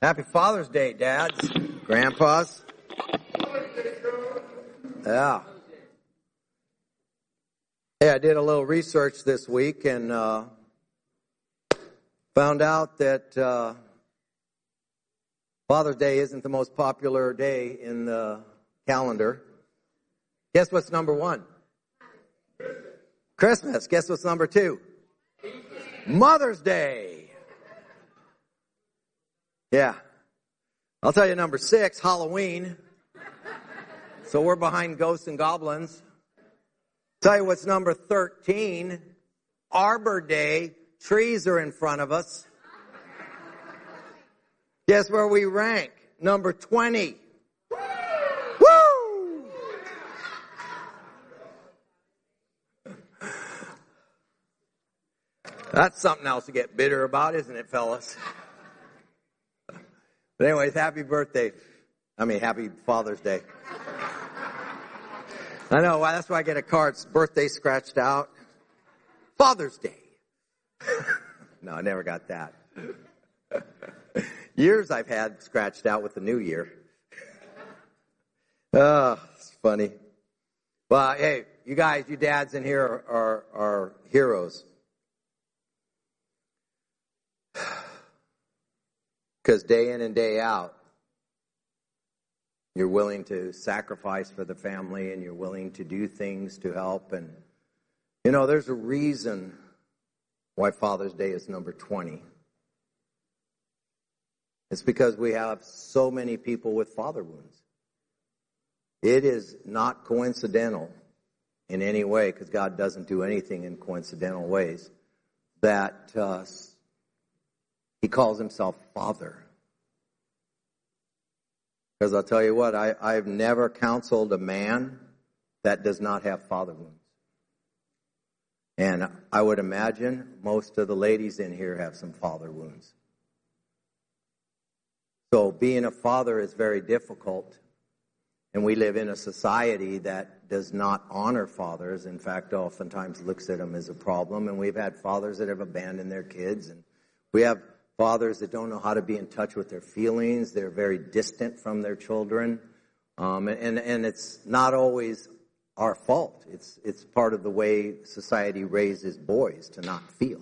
Happy Father's Day, dads, grandpas. Yeah. Hey, I did a little research this week and found out that Father's Day isn't the most popular day in the calendar. Guess what's number one? Christmas. Guess what's number two? Mother's Day. Yeah. I'll tell you number 6, Halloween. So we're behind ghosts and goblins. Tell you what's number 13, Arbor Day. Trees are in front of us. Guess where we rank? Number 20. Woo! That's something else to get bitter about, isn't it, fellas? But anyways, happy Father's Day. I know, that's why I get a card, birthday scratched out. Father's Day. No, I never got that. Years I've had scratched out with the new year. Oh, it's funny. Well, hey, you guys, you dads in here are heroes. Because day in and day out, you're willing to sacrifice for the family and you're willing to do things to help. And, you know, there's a reason why Father's Day is number 20. It's because we have so many people with father wounds. It is not coincidental in any way, because God doesn't do anything in coincidental ways, that He calls Himself Father. Because I'll tell you what, I've never counseled a man that does not have father wounds. And I would imagine most of the ladies in here have some father wounds. So being a father is very difficult. And we live in a society that does not honor fathers. In fact, oftentimes looks at them as a problem. And we've had fathers that have abandoned their kids. And we have fathers that don't know how to be in touch with their feelings. They're very distant from their children. And it's not always our fault. It's part of the way society raises boys to not feel.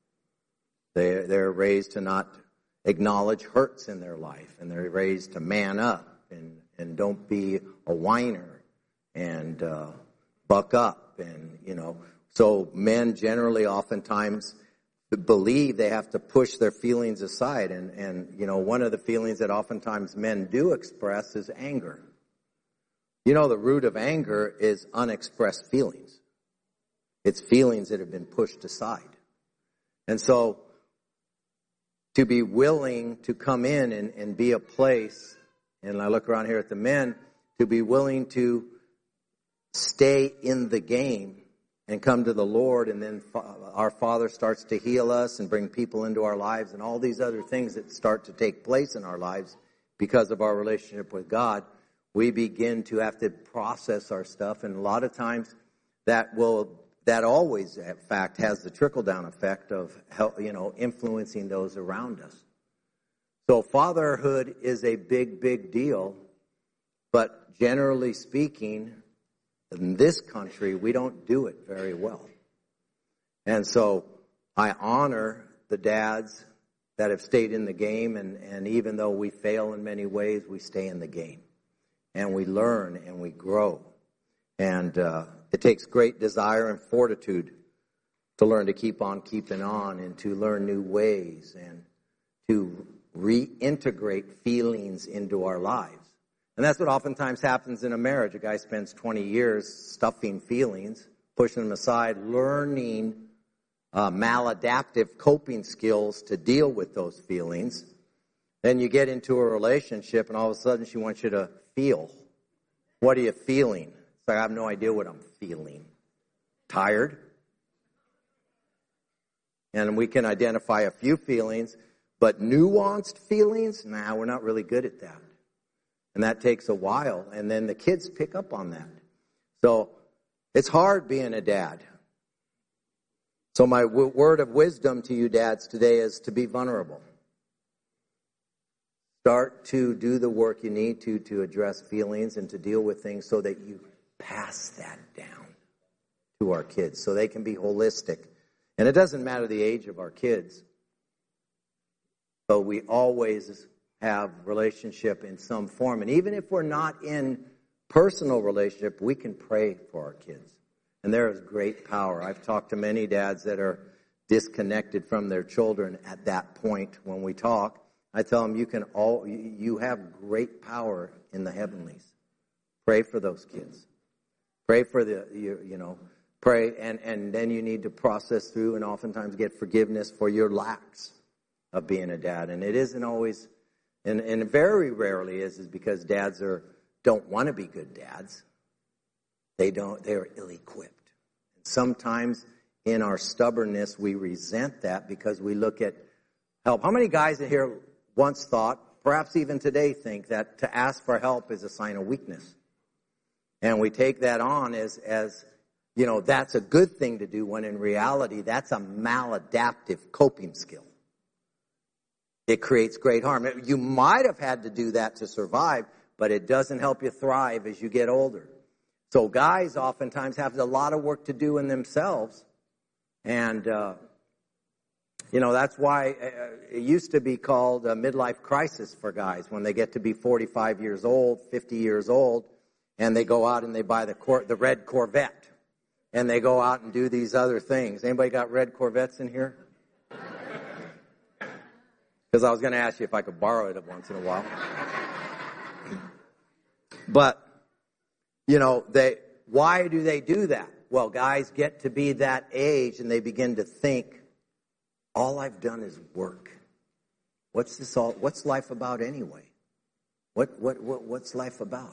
They're raised to not acknowledge hurts in their life. And they're raised to man up and don't be a whiner and buck up. And, you know, so men generally oftentimes believe they have to push their feelings aside. And you know, one of the feelings that oftentimes men do express is anger. You know, the root of anger is unexpressed feelings. It's feelings that have been pushed aside. And so to be willing to come in and be a place, and I look around here at the men, to be willing to stay in the game and come to the Lord, and then our Father starts to heal us and bring people into our lives and all these other things that start to take place in our lives because of our relationship with God, we begin to have to process our stuff. And a lot of times that always, in fact, has the trickle-down effect of, you know, influencing those around us. So fatherhood is a big, big deal, but generally speaking, in this country, we don't do it very well. And so I honor the dads that have stayed in the game, and even though we fail in many ways, we stay in the game. And we learn and we grow. And it takes great desire and fortitude to learn to keep on keeping on and to learn new ways and to reintegrate feelings into our lives. And that's what oftentimes happens in a marriage. A guy spends 20 years stuffing feelings, pushing them aside, learning maladaptive coping skills to deal with those feelings. Then you get into a relationship and all of a sudden she wants you to feel. What are you feeling? It's like, I have no idea what I'm feeling. Tired? And we can identify a few feelings, but nuanced feelings, we're not really good at that. And that takes a while, and then the kids pick up on that. So it's hard being a dad. So my word of wisdom to you dads today is to be vulnerable. Start to do the work you need to address feelings and to deal with things so that you pass that down to our kids so they can be holistic. And it doesn't matter the age of our kids, but we always have relationship in some form. And even if we're not in personal relationship, we can pray for our kids. And there is great power. I've talked to many dads that are disconnected from their children at that point when we talk. I tell them, you have great power in the heavenlies. Pray for those kids. Pray for pray, and then you need to process through and oftentimes get forgiveness for your lacks of being a dad. And it isn't always, and very rarely is because dads don't want to be good dads. They're ill-equipped. And sometimes in our stubbornness, we resent that because we look at help. How many guys in here once thought, perhaps even today think, that to ask for help is a sign of weakness? And we take that on as that's a good thing to do, when in reality, that's a maladaptive coping skill. It creates great harm. You might have had to do that to survive, but it doesn't help you thrive as you get older. So guys oftentimes have a lot of work to do in themselves. And, that's why it used to be called a midlife crisis for guys when they get to be 45 years old, 50 years old, and they go out and they buy the red Corvette. And they go out and do these other things. Anybody got red Corvettes in here? Because I was going to ask you if I could borrow it once in a while. But, why do they do that? Well, guys get to be that age and they begin to think, all I've done is work. What's life about anyway? What's life about?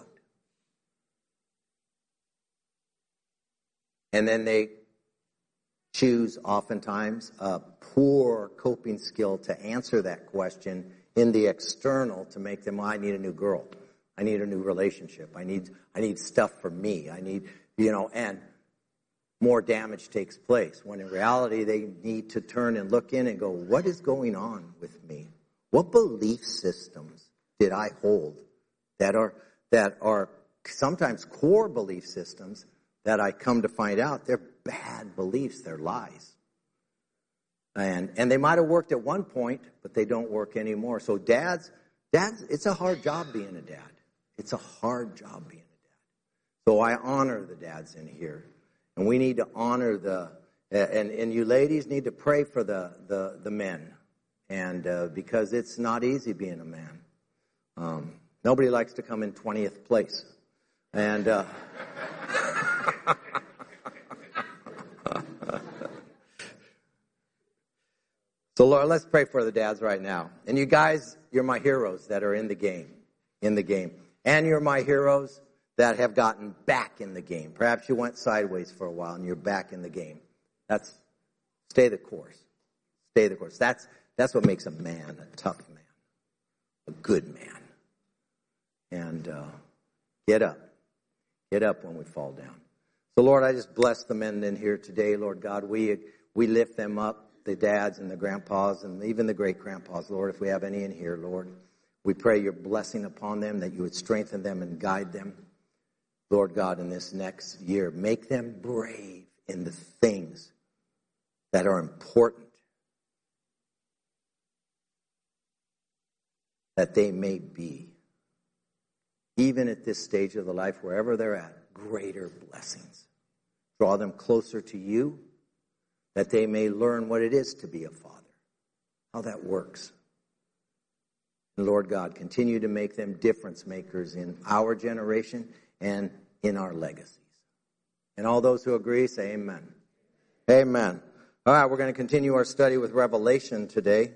And then they choose oftentimes a poor coping skill to answer that question in the external to make them, I need a new girl. I need a new relationship. I need stuff for me. I need, and more damage takes place. When in reality, they need to turn and look in and go, what is going on with me? What belief systems did I hold that are sometimes core belief systems that I come to find out they're bad beliefs, they're lies. And they might have worked at one point, but they don't work anymore. So dads, it's a hard job being a dad. It's a hard job being a dad. So I honor the dads in here. And we need to honor and you ladies need to pray for the men. And because it's not easy being a man. Nobody likes to come in 20th place. And so, Lord, let's pray for the dads right now. And you guys, you're my heroes that are in the game. And you're my heroes that have gotten back in the game. Perhaps you went sideways for a while and you're back in the game. Stay the course. Stay the course. That's what makes a man a tough man, a good man. And get up. Get up when we fall down. So, Lord, I just bless the men in here today, Lord God. We lift them up, the dads and the grandpas and even the great-grandpas, Lord, if we have any in here, Lord. We pray your blessing upon them, that you would strengthen them and guide them, Lord God, in this next year. Make them brave in the things that are important, that they may be, even at this stage of the life, wherever they're at, greater blessings. Draw them closer to you, that they may learn what it is to be a father, how that works. And Lord God, continue to make them difference makers in our generation and in our legacies. And all those who agree, say amen. Amen. All right, we're going to continue our study with Revelation today.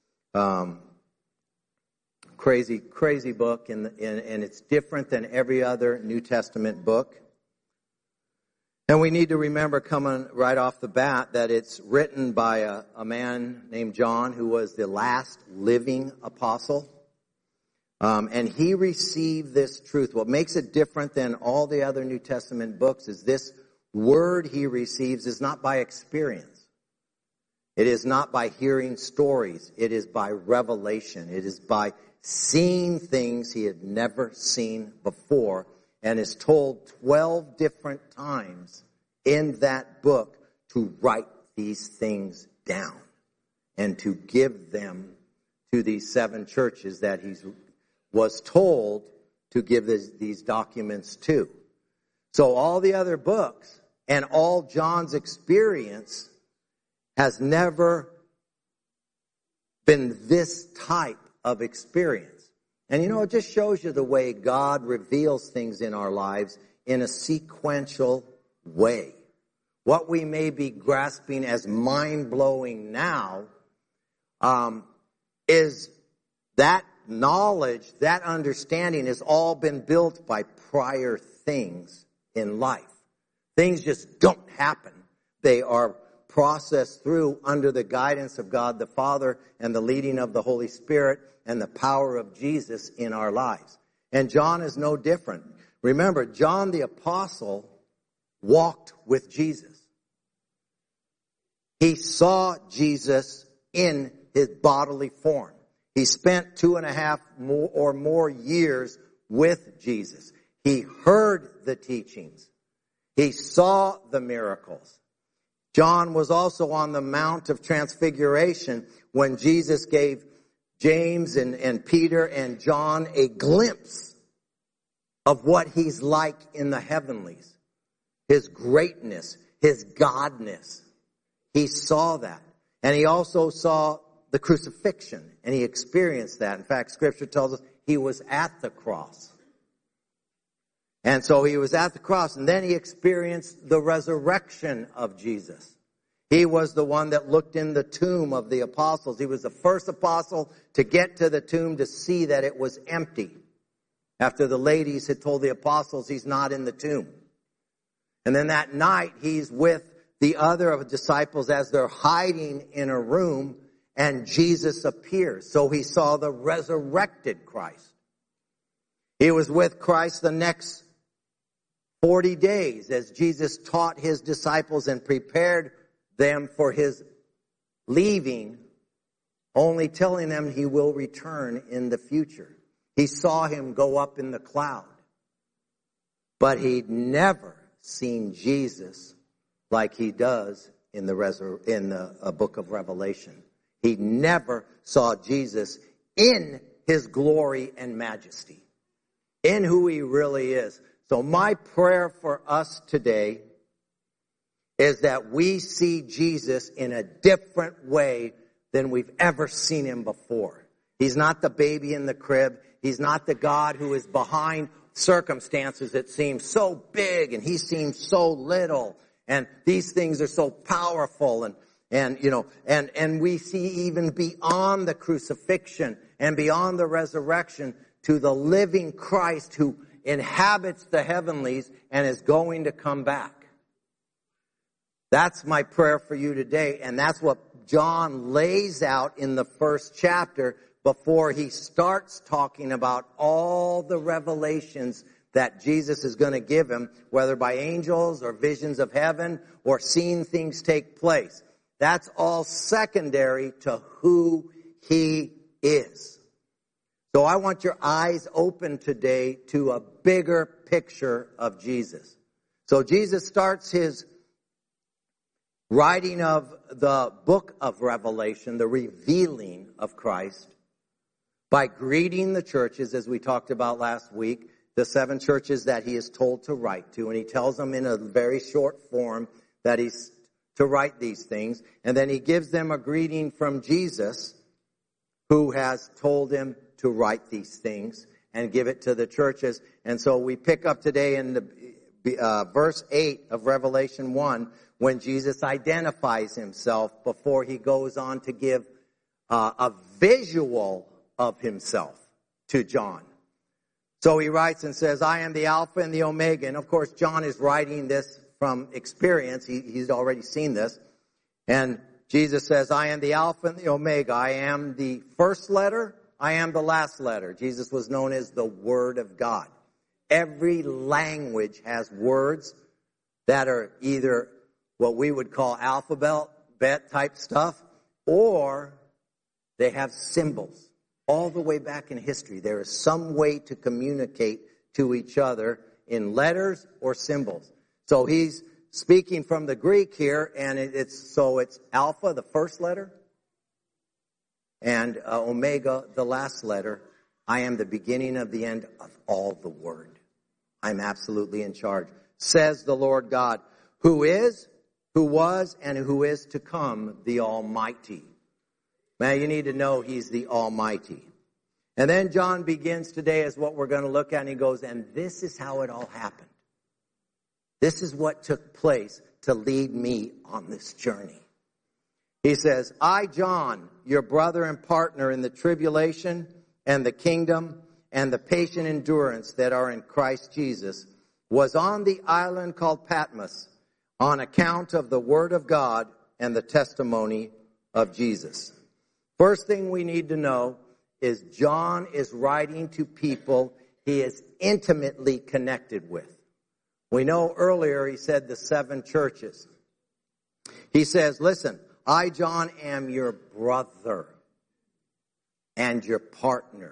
Crazy book, and it's different than every other New Testament book. And we need to remember, coming right off the bat, that it's written by a man named John, who was the last living apostle. And he received this truth. What makes it different than all the other New Testament books is this word he receives is not by experience. It is not by hearing stories. It is by revelation. It is by seeing things he had never seen before, and is told 12 different times in that book to write these things down and to give them to these 7 churches that he was told to give these documents to. So all the other books and all John's experience has never been this type of experience. And it just shows you the way God reveals things in our lives in a sequential way. What we may be grasping as mind-blowing now is that knowledge, that understanding has all been built by prior things in life. Things just don't happen. They are processed through under the guidance of God the Father and the leading of the Holy Spirit and the power of Jesus in our lives. And John is no different. Remember, John the Apostle walked with Jesus. He saw Jesus in his bodily form. He spent 2.5 or more years with Jesus. He heard the teachings. He saw the miracles. John was also on the Mount of Transfiguration when Jesus gave James and Peter and John a glimpse of what he's like in the heavenlies. His greatness, his godness. He saw that. And he also saw the crucifixion, and he experienced that. In fact, Scripture tells us he was at the cross. And so he was at the cross, and then he experienced the resurrection of Jesus. He was the one that looked in the tomb of the apostles. He was the first apostle to get to the tomb to see that it was empty. After the ladies had told the apostles he's not in the tomb. And then that night he's with the other disciples as they're hiding in a room, and Jesus appears. So he saw the resurrected Christ. He was with Christ the next 40 days as Jesus taught his disciples and prepared them for his leaving, only telling them he will return in the future. He saw him go up in the cloud. But he'd never seen Jesus like he does in the book of Revelation. He never saw Jesus in his glory and majesty, in who he really is. So my prayer for us today is that we see Jesus in a different way than we've ever seen him before. He's not the baby in the crib. He's not the God who is behind circumstances that seem so big and he seems so little. And these things are so powerful and we see even beyond the crucifixion and beyond the resurrection to the living Christ who inhabits the heavenlies and is going to come back. That's my prayer for you today, and that's what John lays out in the first chapter before he starts talking about all the revelations that Jesus is going to give him, whether by angels or visions of heaven or seeing things take place. That's all secondary to who he is. So I want your eyes open today to a bigger picture of Jesus. So Jesus starts his writing of the book of Revelation, the revealing of Christ, by greeting the churches, as we talked about last week, the 7 churches that he is told to write to. And he tells them in a very short form that he's to write these things. And then he gives them a greeting from Jesus, who has told him to write these things and give it to the churches. And so we pick up today in the verse 8 of Revelation 1, when Jesus identifies himself before he goes on to give a visual of himself to John. So he writes and says, I am the Alpha and the Omega. And of course, John is writing this from experience. He's already seen this. And Jesus says, I am the Alpha and the Omega. I am the first letter. I am the last letter. Jesus was known as the Word of God. Every language has words that are either what we would call alphabet type stuff, or they have symbols. all the way back in history, there is some way to communicate to each other in letters or symbols. So he's speaking from the Greek here, and it's alpha, the first letter, and omega, the last letter. I am the beginning of the end of all the word. I'm absolutely in charge, says the Lord God, who is, who was, and who is to come, the Almighty. Man, you need to know He's the Almighty. And then John begins today as what we're going to look at, and he goes, and this is how it all happened. This is what took place to lead me on this journey. He says, I, John, your brother and partner in the tribulation and the kingdom and the patient endurance that are in Christ Jesus, was on the island called Patmos on account of the word of God and the testimony of Jesus. First thing we need to know is John is writing to people he is intimately connected with. We know earlier he said the 7 churches. He says, listen, I, John, am your brother and your partner.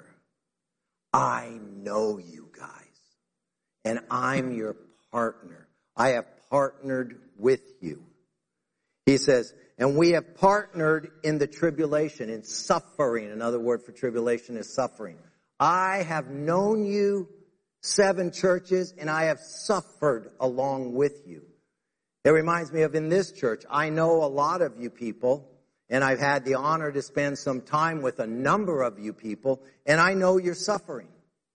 I know you guys, and I'm your partner. I have partnered with you. He says, and we have partnered in the tribulation, in suffering. Another word for tribulation is suffering. I have known you, 7 churches, and I have suffered along with you. It reminds me of in this church, I know a lot of you people, and I've had the honor to spend some time with a number of you people, and I know you're suffering.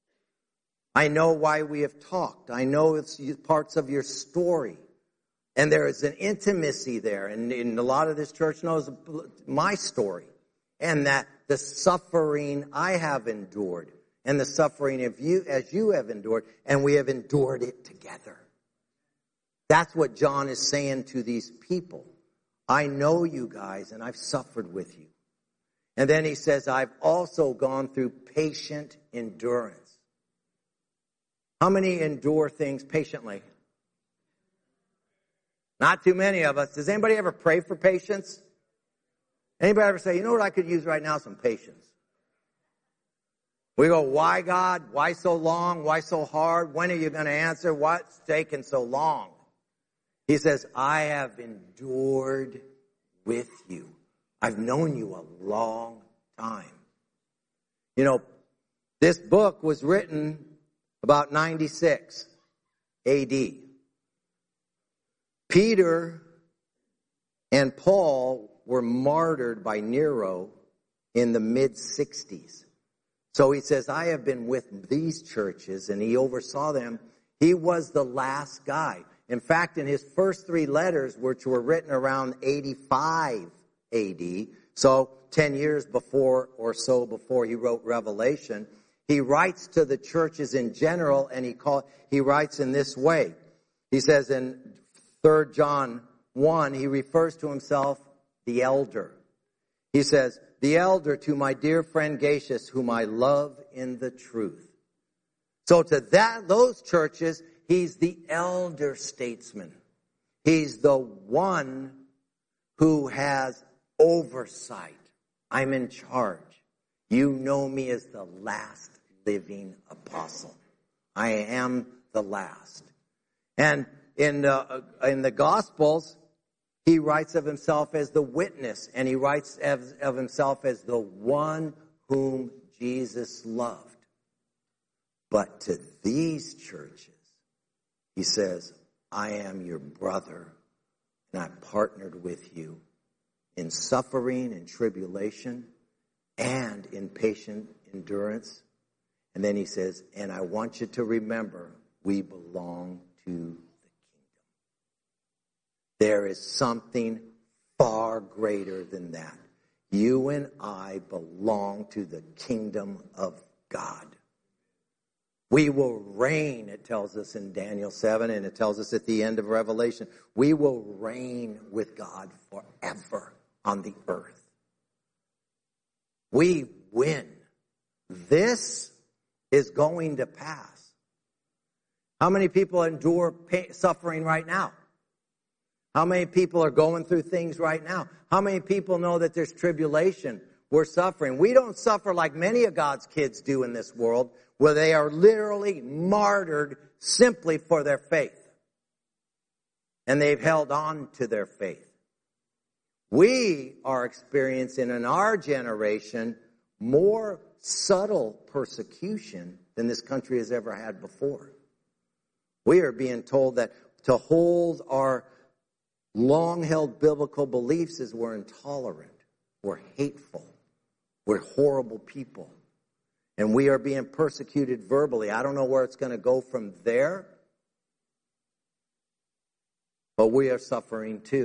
I know why we have talked. I know it's parts of your story. And there is an intimacy there. And a lot of this church knows my story. And that the suffering I have endured. And the suffering of you as you have endured. And we have endured it together. That's what John is saying to these people. I know you guys and I've suffered with you. And then he says, I've also gone through patient endurance. How many endure things patiently? Not too many of us. Does anybody ever pray for patience? Anybody ever say, you know what I could use right now? Some patience. We go, why God? Why so long? Why so hard? When are you going to answer? What's taking so long? He says, I have endured with you. I've known you a long time. You know, this book was written about 96 A.D. Peter and Paul were martyred by Nero in the mid-60s. So he says, I have been with these churches, and he oversaw them. He was the last guy. In fact, in his first 3 letters, which were written around 85 A.D., so 10 years before or so before he wrote Revelation, he writes to the churches in general, and he writes in this way. He says in 3 John 1, he refers to himself, the elder. He says, the elder to my dear friend Gaius, whom I love in the truth. So to those churches, he's the elder statesman. He's the one who has oversight. I'm in charge. You know me as the last living apostle. I am the last. And in the Gospels, he writes of himself as the witness, and he writes of himself as the one whom Jesus loved. But to these churches, he says, I am your brother, and I partnered with you in suffering and tribulation and in patient endurance. And then he says, and I want you to remember, we belong to the kingdom. There is something far greater than that. You and I belong to the kingdom of God. We will reign, it tells us in Daniel 7, and it tells us at the end of Revelation. We will reign with God forever on the earth. We win. This is going to pass. How many people endure suffering right now? How many people are going through things right now? How many people know that there's tribulation we're suffering. We don't suffer like many of God's kids do in this world, where they are literally martyred simply for their faith. And they've held on to their faith. We are experiencing in our generation more subtle persecution than this country has ever had before. We are being told that to hold our long-held biblical beliefs is we're intolerant, we're hateful, we're horrible people. And we are being persecuted verbally. I don't know where it's going to go from there, but we are suffering too.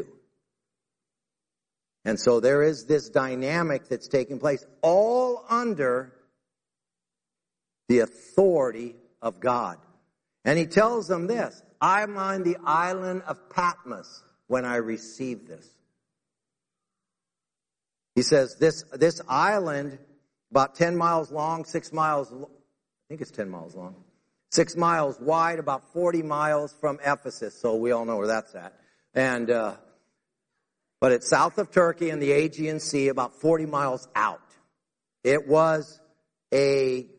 And so there is this dynamic that's taking place, all under the authority of God. And he tells them this, I'm on the island of Patmos when I received this. He says this island, about 10 miles long, 6 miles, I think it's 10 miles long, 6 miles wide, about 40 miles from Ephesus. So we all know where that's at. And, but it's south of Turkey in the Aegean Sea, about 40 miles out. It was a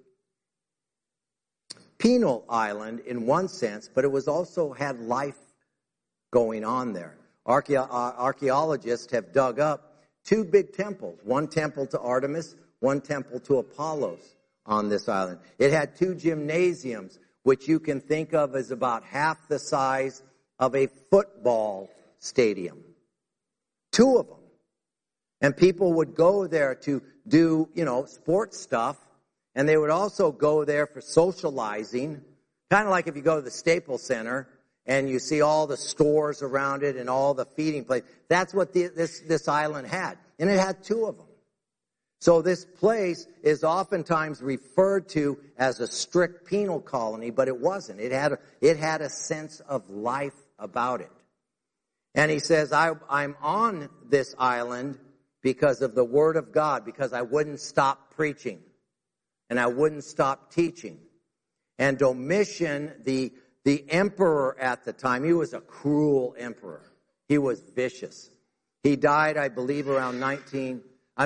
penal island in one sense, but it was also had life going on there. Archaeologists have dug up 2 big temples, one temple to Artemis, one temple to Apollos on this island. It had 2 gymnasiums, which you can think of as about half the size of a football stadium. 2 of them. And people would go there to do, sports stuff. And they would also go there for socializing. Kind of like if you go to the Staples Center and you see all the stores around it and all the feeding places. That's what this island had. And it had 2 of them. So this place is oftentimes referred to as a strict penal colony, but it wasn't. It had a sense of life about it. And he says, I'm on this island because of the Word of God, because I wouldn't stop preaching. And I wouldn't stop teaching. And Domitian, the emperor at the time, he was a cruel emperor. He was vicious. He died, I believe, around 98,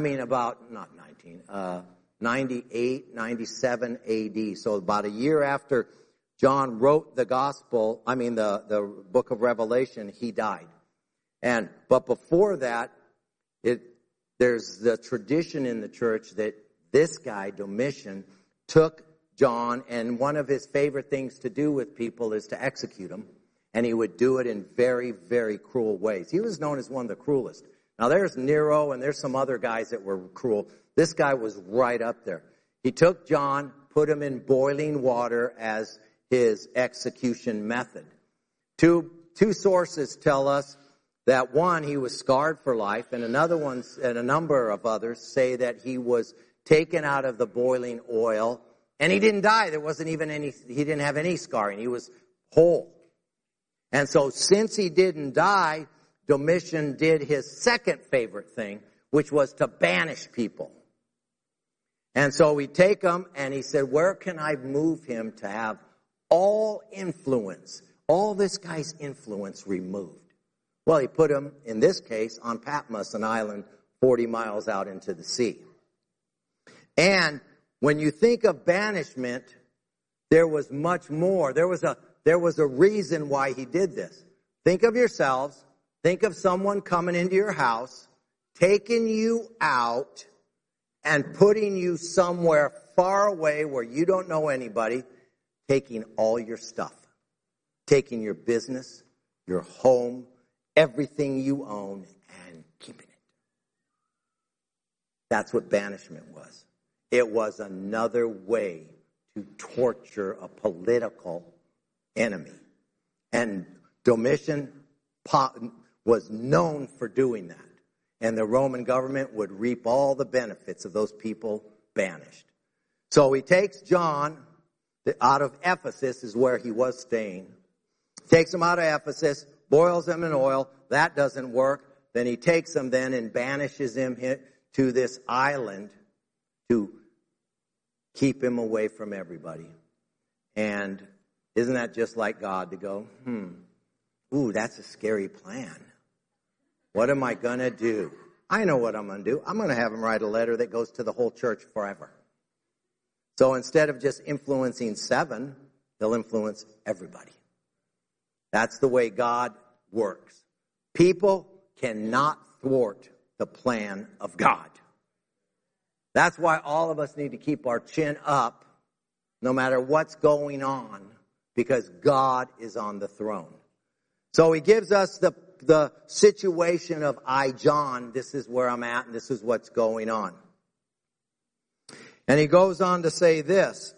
97 AD. So about a year after John wrote the the book of Revelation, he died. But before that, there's the tradition in the church that this guy, Domitian, took John, and one of his favorite things to do with people is to execute them. And he would do it in very, very cruel ways. He was known as one of the cruelest. Now, there's Nero, and there's some other guys that were cruel. This guy was right up there. He took John, put him in boiling water as his execution method. Two sources tell us that one, he was scarred for life, and another one, and a number of others say that he was taken out of the boiling oil, and he didn't die. He didn't have any scarring. He was whole. And so since he didn't die, Domitian did his second favorite thing, which was to banish people. And so we take him, and he said, where can I move him to have all influence, all this guy's influence removed? Well, he put him, in this case, on Patmos, an island 40 miles out into the sea. And when you think of banishment, there was much more. There was a reason why he did this. Think of yourselves. Think of someone coming into your house, taking you out, and putting you somewhere far away where you don't know anybody, taking all your stuff, taking your business, your home, everything you own, and keeping it. That's what banishment was. It was another way to torture a political enemy. And Domitian was known for doing that. And the Roman government would reap all the benefits of those people banished. So he takes John out of Ephesus, is where he was staying. Takes him out of Ephesus, boils him in oil. That doesn't work. Then he takes him then and banishes him to this island to keep him away from everybody. And isn't that just like God to go, ooh, that's a scary plan. What am I going to do? I know what I'm going to do. I'm going to have him write a letter that goes to the whole church forever. So instead of just influencing 7, they'll influence everybody. That's the way God works. People cannot thwart the plan of God. That's why all of us need to keep our chin up no matter what's going on, because God is on the throne. So he gives us the situation of I, John, this is where I'm at and this is what's going on. And he goes on to say this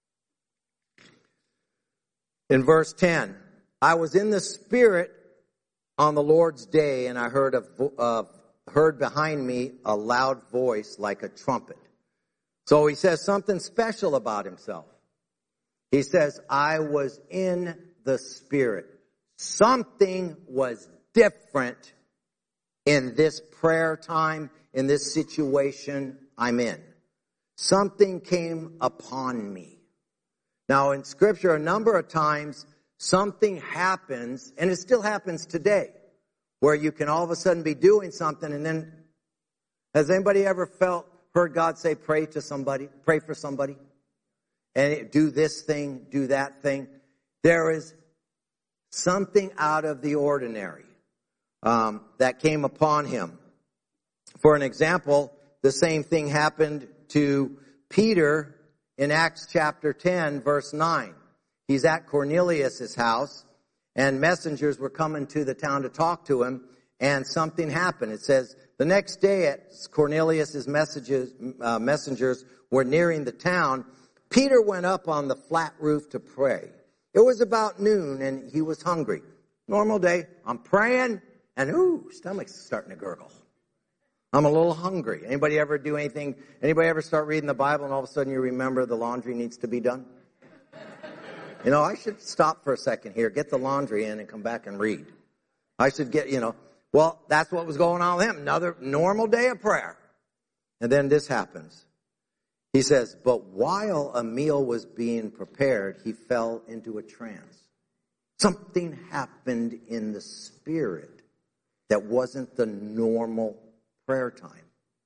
in verse 10. I was in the Spirit on the Lord's day, and I heard behind me a loud voice like a trumpet. So he says something special about himself. He says, I was in the Spirit. Something was different in this prayer time, in this situation I'm in. Something came upon me. Now in Scripture, a number of times, something happens, and it still happens today, where you can all of a sudden be doing something, and then, has anybody ever heard God say, pray for somebody, and do this thing, do that thing? There is something out of the ordinary that came upon him. For an example, the same thing happened to Peter in Acts chapter 10, verse 9. He's at Cornelius' house, and messengers were coming to the town to talk to him, and something happened. It says, the next day as Cornelius' messengers were nearing the town, Peter went up on the flat roof to pray. It was about noon, and he was hungry. Normal day, I'm praying, and stomach's starting to gurgle. I'm a little hungry. Anybody ever do anything? Anybody ever start reading the Bible and all of a sudden you remember the laundry needs to be done? I should stop for a second here, get the laundry in and come back and read. I should well, that's what was going on with him. Another normal day of prayer. And then this happens. He says, but while a meal was being prepared, he fell into a trance. Something happened in the Spirit that wasn't the normal prayer time.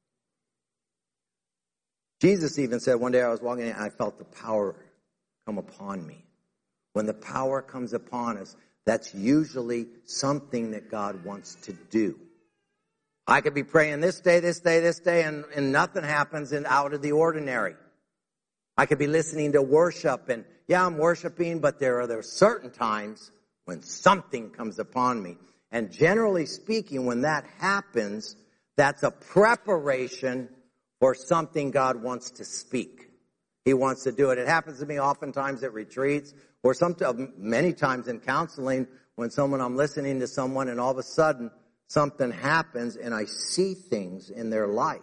Jesus even said, one day I was walking and I felt the power come upon me. When the power comes upon us, that's usually something that God wants to do. I could be praying this day, and nothing happens out of the ordinary. I could be listening to worship, and I'm worshiping, but there are certain times when something comes upon me. And generally speaking, when that happens, that's a preparation for something God wants to speak. He wants to do it. It happens to me oftentimes at retreats, or many times in counseling, when I'm listening to someone and all of a sudden something happens and I see things in their life.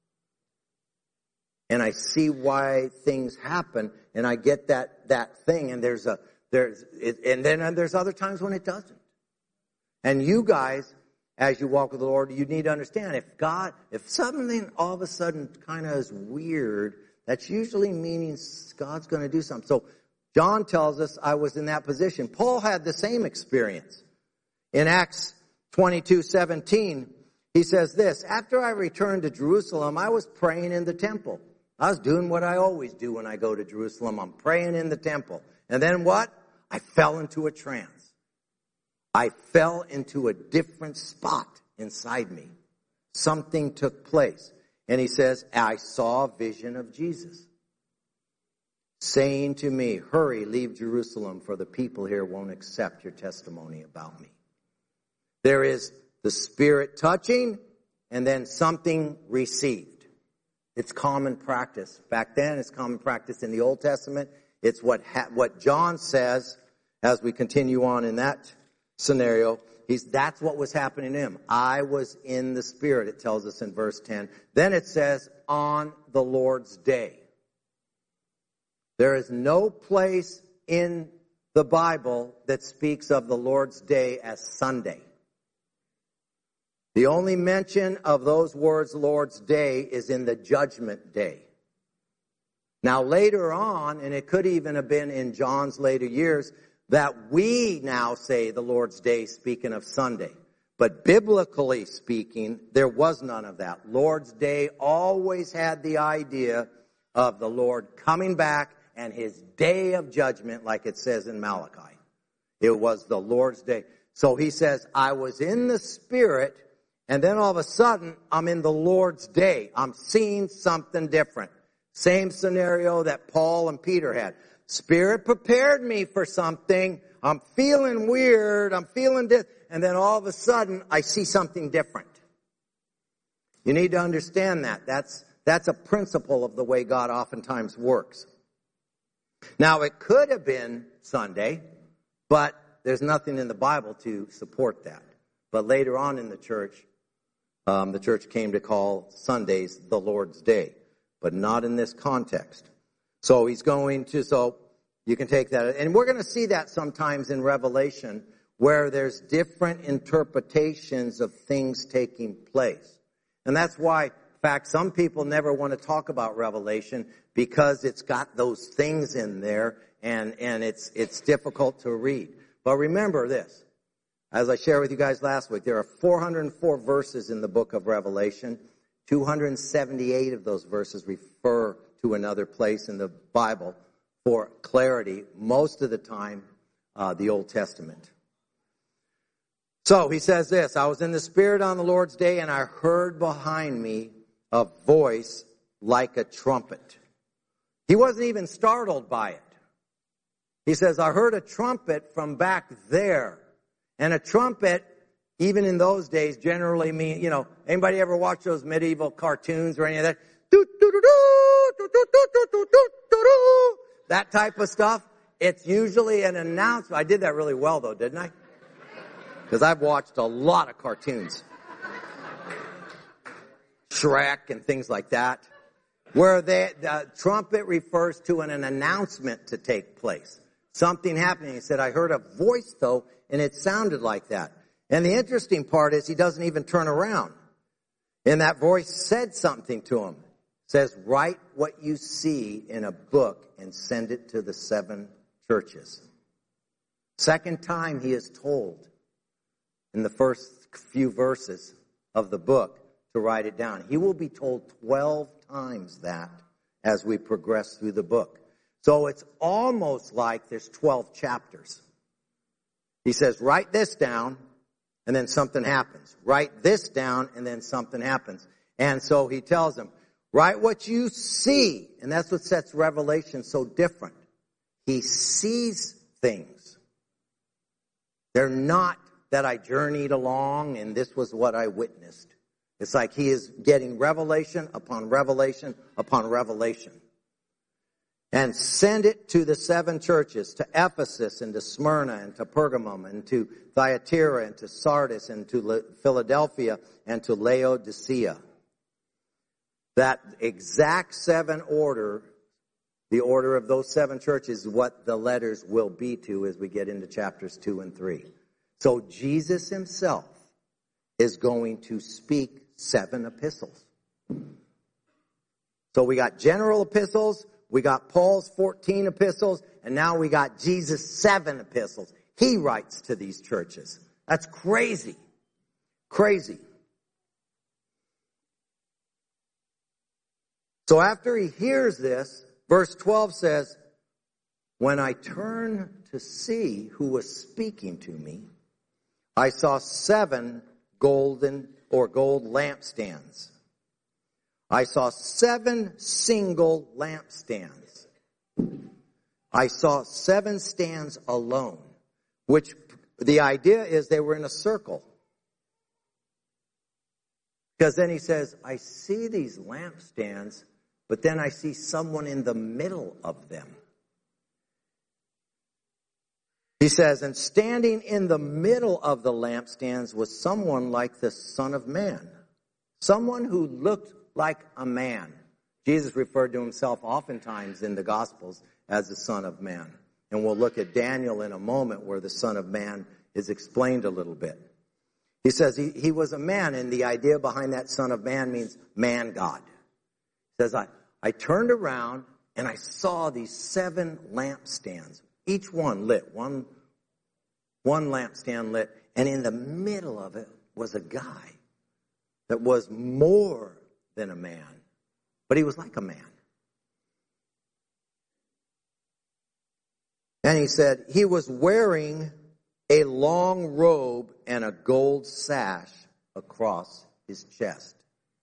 And I see why things happen, and I get that thing, and there's other times when it doesn't. And you guys, as you walk with the Lord, you need to understand, if something all of a sudden kind of is weird, that's usually meaning God's going to do something. So John tells us I was in that position. Paul had the same experience. In Acts 22:17, he says this, after I returned to Jerusalem, I was praying in the temple. I was doing what I always do when I go to Jerusalem. I'm praying in the temple. And then what? I fell into a trance. I fell into a different spot inside me. Something took place. And he says, I saw a vision of Jesus saying to me, hurry, leave Jerusalem, for the people here won't accept your testimony about me. There is the Spirit touching and then something received. It's common practice. Back then, it's common practice in the Old Testament. It's what John says as we continue on in that scenario. That's what was happening to him. I was in the Spirit, it tells us in verse 10. Then it says, on the Lord's day. There is no place in the Bible that speaks of the Lord's day as Sunday. The only mention of those words, Lord's day, is in the judgment day. Now later on, and it could even have been in John's later years, that we now say the Lord's day, speaking of Sunday. But biblically speaking, there was none of that. Lord's Day always had the idea of the Lord coming back and his day of judgment, like it says in Malachi. It was the Lord's Day. So he says, I was in the Spirit, and then all of a sudden, I'm in the Lord's Day. I'm seeing something different. Same scenario that Paul and Peter had. Spirit prepared me for something. I'm feeling weird. I'm feeling this. And then all of a sudden, I see something different. You need to understand that. That's a principle of the way God oftentimes works. Now, it could have been Sunday, but there's nothing in the Bible to support that. But later on in the church came to call Sundays the Lord's Day, but not in this context. So you can take that. And we're going to see that sometimes in Revelation, where there's different interpretations of things taking place. And that's why, in fact, some people never want to talk about Revelation because it's got those things in there and it's difficult to read. But remember this, as I shared with you guys last week, there are 404 verses in the book of Revelation. 278 of those verses refer to another place in the Bible for clarity, most of the time, the Old Testament. So he says this, I was in the Spirit on the Lord's Day, and I heard behind me a voice like a trumpet. He wasn't even startled by it. He says, I heard a trumpet from back there. And a trumpet, even in those days, generally mean, anybody ever watch those medieval cartoons or any of that? That type of stuff. It's usually an announcement. I did that really well, though, didn't I? Because I've watched a lot of cartoons. Shrek and things like that. Where the trumpet refers to an announcement to take place. Something happening. He said, I heard a voice, though, and it sounded like that. And the interesting part is he doesn't even turn around. And that voice said something to him. It says, write what you see in a book and send it to the 7 churches. Second time he is told in the first few verses of the book to write it down. He will be told 12 times that as we progress through the book. So it's almost like there's 12 chapters. He says, write this down, and then something happens. Write this down, and then something happens. And so he tells them, write what you see. And that's what sets Revelation so different. He sees things. They're not that I journeyed along and this was what I witnessed. It's like he is getting revelation upon revelation upon revelation. And send it to the 7 churches, to Ephesus and to Smyrna and to Pergamum and to Thyatira and to Sardis and to Philadelphia and to Laodicea. That exact 7 order, the order of those 7 churches, is what the letters will be to as we get into chapters 2 and 3. So Jesus himself is going to speak 7 epistles. So we got general epistles, we got Paul's 14 epistles, and now we got Jesus' 7 epistles. He writes to these churches. That's crazy. Crazy. So after he hears this, verse 12 says, when I turned to see who was speaking to me, I saw 7 golden or gold lampstands. I saw 7 single lampstands. I saw 7 stands alone, which the idea is they were in a circle. Because then he says, I see these lampstands, but then I see someone in the middle of them. He says, and standing in the middle of the lampstands was someone like the Son of Man. Someone who looked like a man. Jesus referred to himself oftentimes in the Gospels as the Son of Man. And we'll look at Daniel in a moment where the Son of Man is explained a little bit. He says he was a man, and the idea behind that Son of Man means man-God. He says, I turned around and I saw these 7 lampstands. Each one lit, one lampstand lit, and in the middle of it was a guy that was more than a man, but he was like a man. And he said he was wearing a long robe and a gold sash across his chest.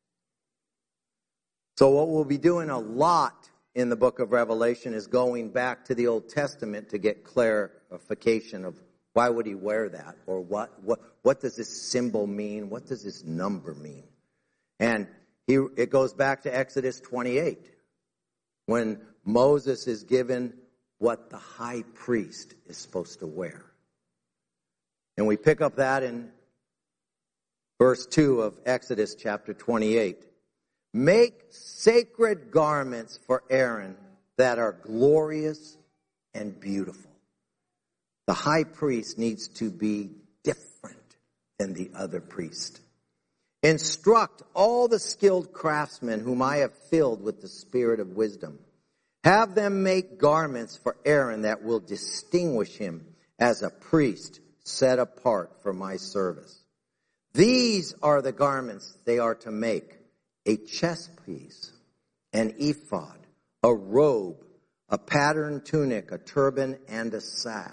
So what we'll be doing a lot in the book of Revelation is going back to the Old Testament to get clarification of why would he wear that, or what does this symbol mean? What does this number mean? And it goes back to Exodus 28, when Moses is given what the high priest is supposed to wear. And we pick up that in verse 2 of Exodus chapter 28. Make sacred garments for Aaron that are glorious and beautiful. The high priest needs to be different than the other priest. Instruct all the skilled craftsmen whom I have filled with the spirit of wisdom. Have them make garments for Aaron that will distinguish him as a priest set apart for my service. These are the garments they are to make: a chest piece, an ephod, a robe, a patterned tunic, a turban, and a sash.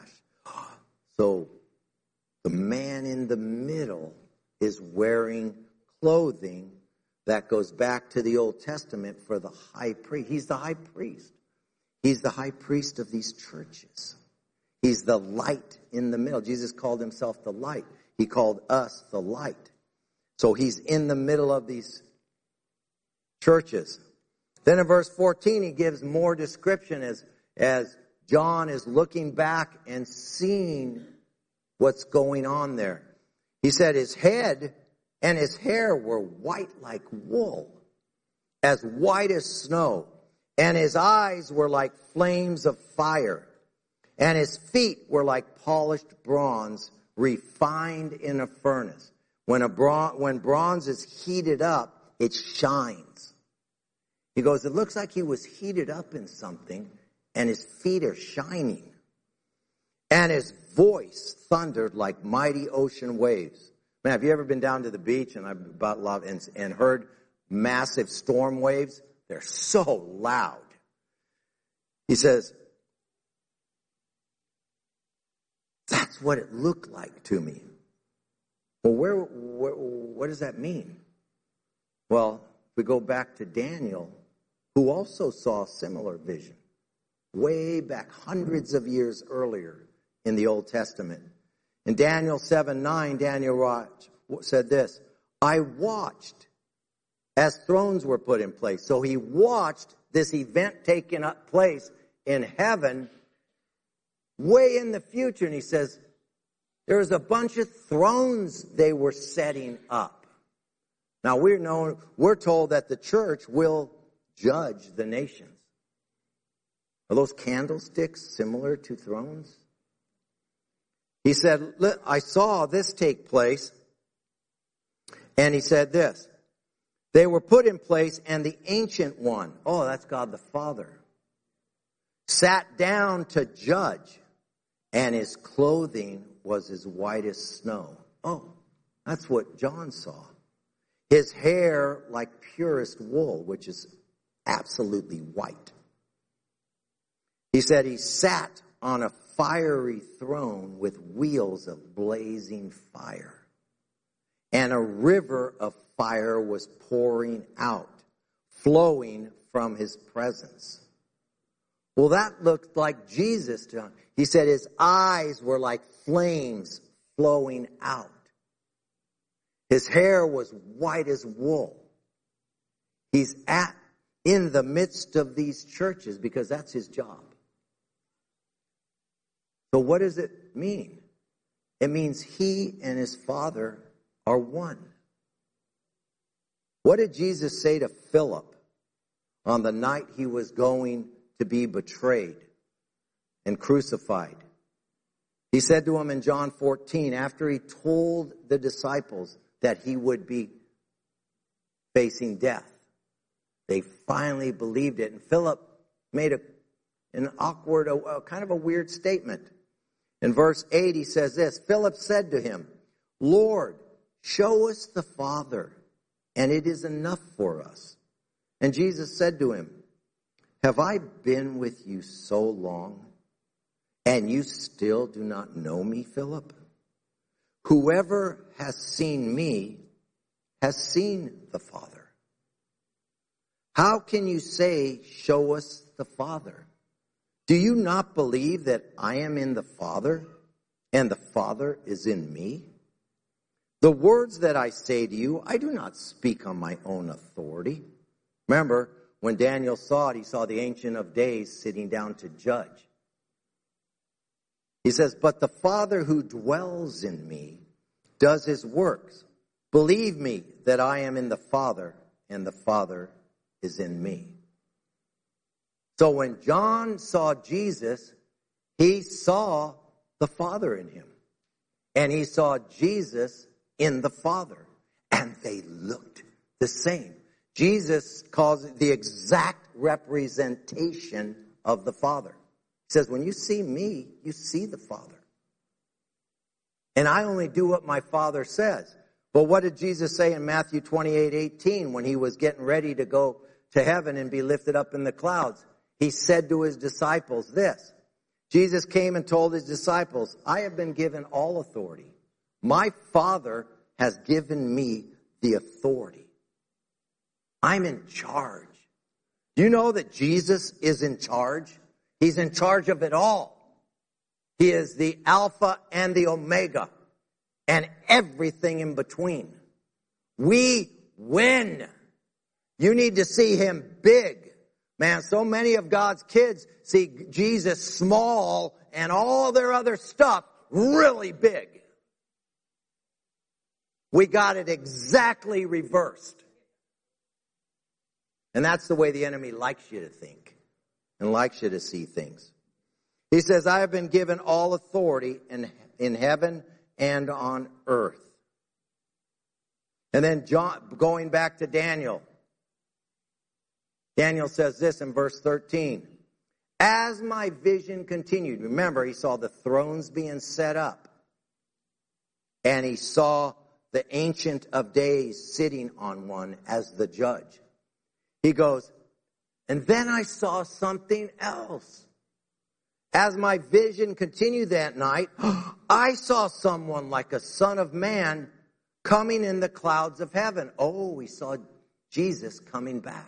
So the man in the middle is wearing clothing that goes back to the Old Testament for the high priest. He's the high priest. He's the high priest of these churches. He's the light in the middle. Jesus called himself the light. He called us the light. So he's in the middle of these churches. Then in verse 14, he gives more description as John is looking back and seeing what's going on there. He said his head and his hair were white like wool, as white as snow, and his eyes were like flames of fire, and his feet were like polished bronze refined in a furnace. When bronze is heated up, it shines. He goes, it looks like he was heated up in something, and his feet are shining. And his voice thundered like mighty ocean waves. Man, have you ever been down to the beach and heard massive storm waves? They're so loud. He says, that's what it looked like to me. Well, what does that mean? Well, we go back to Daniel, who also saw a similar vision way back hundreds of years earlier in the Old Testament. In Daniel 7:9, Daniel said this, I watched as thrones were put in place. So he watched this event taking place in heaven way in the future. And he says, there's a bunch of thrones they were setting up. Now we're told that the church will judge the nations. Are those candlesticks similar to thrones? He said, I saw this take place. And he said this, they were put in place, and the Ancient One, oh, that's God the Father, sat down to judge, and his clothing was as white as snow. Oh, that's what John saw. His hair like purest wool, which is absolutely white. He said he sat on a fiery throne with wheels of blazing fire. And a river of fire was pouring out, flowing from his presence. Well, that looked like Jesus to him. He said his eyes were like flames flowing out. His hair was white as wool. He's in the midst of these churches because that's his job. So what does it mean? It means he and his Father are one. What did Jesus say to Philip on the night he was going to be betrayed and crucified? He said to him in John 14, after he told the disciples that he would be facing death, they finally believed it. And Philip made an awkward, kind of a weird statement. In verse 8, he says this, Philip said to him, Lord, Show us the Father, and it is enough for us. And Jesus said to him, have I been with you so long, and you still do not know me, Philip? Whoever has seen me has seen the Father. How can you say, show us the Father? Do you not believe that I am in the Father, and the Father is in me? The words that I say to you, I do not speak on my own authority. Remember, when Daniel saw it, he saw the Ancient of Days sitting down to judge. He says, but the Father who dwells in me does his works. Believe me that I am in the Father, and the Father is in me. So when John saw Jesus, he saw the Father in him. And he saw Jesus in the Father. And they looked the same. Jesus calls it the exact representation of the Father. He says, when you see me, you see the Father. And I only do what my Father says. But what did Jesus say in Matthew 28:18 when he was getting ready to go to heaven and be lifted up in the clouds? He said to his disciples this. Jesus came and told his disciples, I have been given all authority. My Father has given me the authority. I'm in charge. You know that Jesus is in charge? He's in charge of it all. He is the Alpha and the Omega and everything in between. We win. You need to see him big. Man, so many of God's kids see Jesus small and all their other stuff really big. We got it exactly reversed. And that's the way the enemy likes you to think and likes you to see things. He says, I have been given all authority in heaven and on earth. And then going back to Daniel. Daniel says this in verse 13. As my vision continued, remember he saw the thrones being set up. And he saw the Ancient of Days sitting on one as the judge. He goes, and then I saw something else. As my vision continued that night, I saw someone like a son of man coming in the clouds of heaven. Oh, we saw Jesus coming back.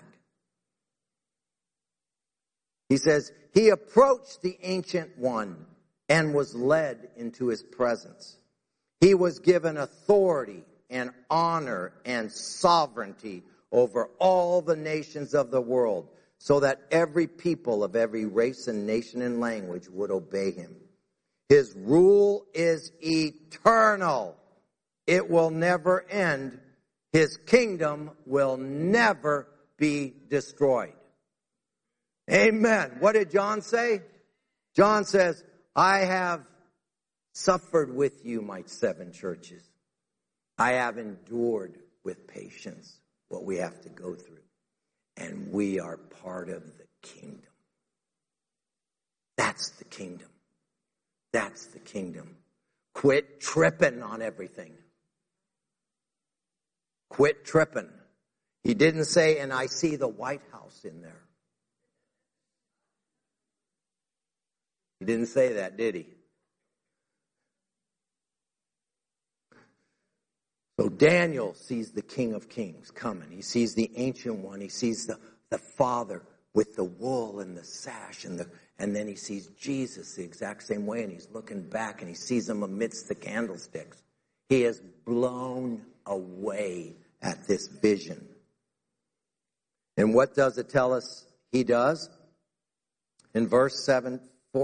He says, he approached the Ancient One and was led into his presence. He was given authority and honor and sovereignty over all the nations of the world, so that every people of every race and nation and language would obey him. His rule is eternal. It will never end. His kingdom will never be destroyed. Amen. What did John say? John says, I have suffered with you, my 7 churches. I have endured with patience what we have to go through. And we are part of the kingdom. That's the kingdom. That's the kingdom. Quit tripping on everything. Quit tripping. He didn't say, and I see the White House in there. He didn't say that, did he? So Daniel sees the King of Kings coming. He sees the Ancient One. He sees the Father with the wool and the sash. And then he sees Jesus the exact same way. And he's looking back and he sees him amidst the candlesticks. He is blown away at this vision. And what does it tell us he does? In verse 17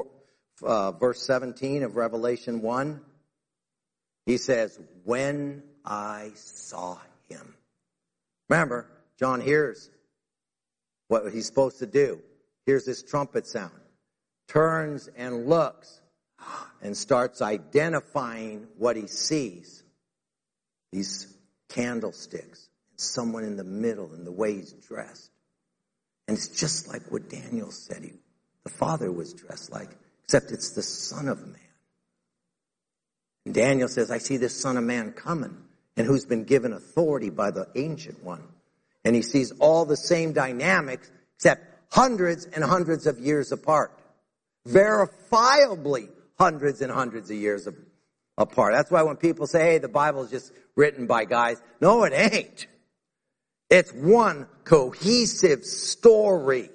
of Revelation 1, he says, when I saw him. Remember, John hears what he's supposed to do. Hears this trumpet sound. Turns and looks and starts identifying what he sees. These candlesticks. Someone in the middle and the way he's dressed. And it's just like what Daniel said the Father was dressed like. Except it's the Son of Man. And Daniel says, I see this Son of Man coming. and who's been given authority by the Ancient One. And he sees all the same dynamics, except hundreds and hundreds of years apart. Verifiably hundreds and hundreds of years apart. That's why when people say, hey, the Bible is just written by guys. No, it ain't. It's one cohesive story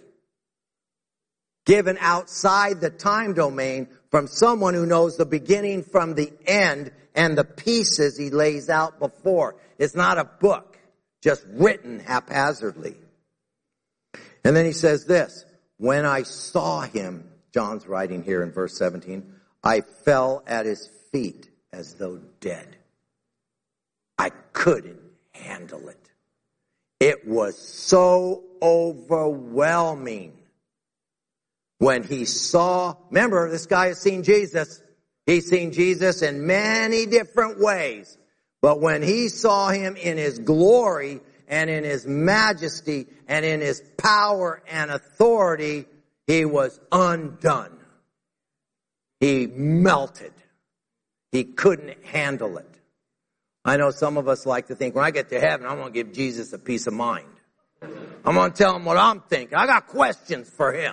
given outside the time domain from someone who knows the beginning from the end and the pieces he lays out before. It's not a book just written haphazardly. And then he says this, when I saw him, John's writing here in verse 17, I fell at his feet as though dead. I couldn't handle it. It was so overwhelming. When he saw, remember, this guy has seen Jesus. He's seen Jesus in many different ways. But when he saw him in his glory and in his majesty and in his power and authority, he was undone. He melted. He couldn't handle it. I know some of us like to think, when I get to heaven, I'm going to give Jesus a peace of mind. I'm going to tell him what I'm thinking. I got questions for him.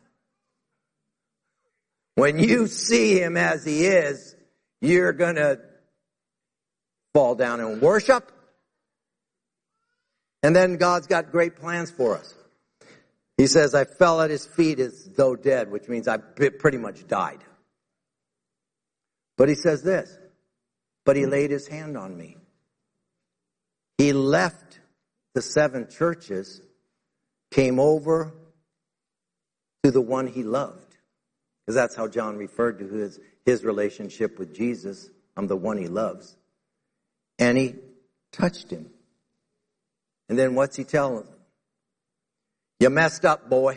When you see him as he is, you're going to fall down and worship. And then God's got great plans for us. He says, I fell at his feet as though dead, which means I pretty much died. But he says this, but he laid his hand on me. He left the 7 churches, came over to the one he loved. Because that's how John referred to his relationship with Jesus. I'm the one he loves. And he touched him. And then what's he telling him? You messed up, boy.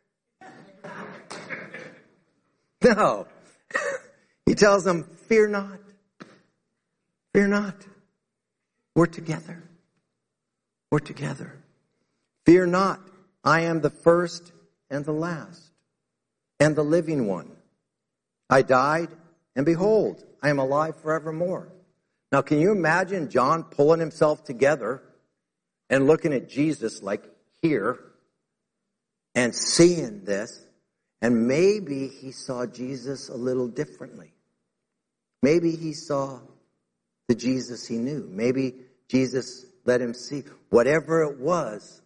No. He tells him, fear not. Fear not. We're together. We're together. Fear not. I am the first and the last and the living one. I died, and behold, I am alive forevermore. Now, can you imagine John pulling himself together and looking at Jesus like here and seeing this? And maybe he saw Jesus a little differently. Maybe he saw the Jesus he knew. Maybe Jesus let him see. Whatever it was,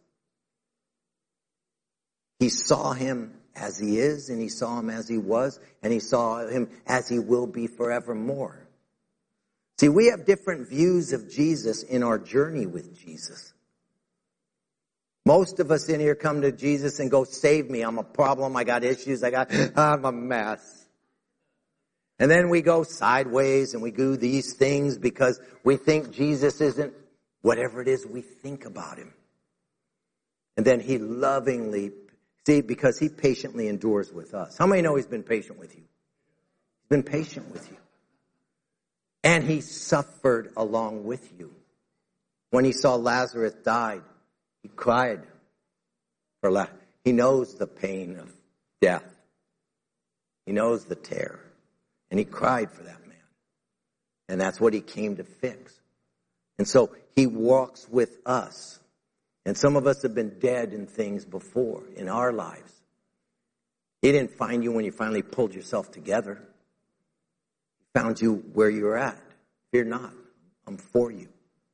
he saw him as he is, and he saw him as he was, and he saw him as he will be forevermore. See, we have different views of Jesus in our journey with Jesus. Most of us in here come to Jesus and go, save me, I'm a problem, I got issues, I'm a mess. And then we go sideways and we do these things because we think Jesus isn't whatever it is we think about him. And then he lovingly, because he patiently endures with us. How many know he's been patient with you? He's been patient with you. And he suffered along with you. When he saw Lazarus died, he cried for Lazarus. He knows the pain of death. He knows the terror. And he cried for that man. And that's what he came to fix. And so he walks with us. And some of us have been dead in things before in our lives. He didn't find you when you finally pulled yourself together. He found you where you're at. Fear not. I'm for you.